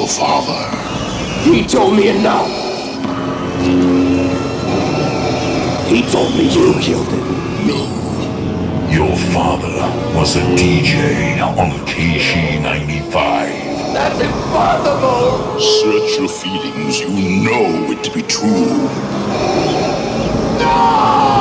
your father. He told me enough. He told me you killed him. No. Your father was a DJ on KC95. That's impossible! Search your feelings. You know it to be true. No!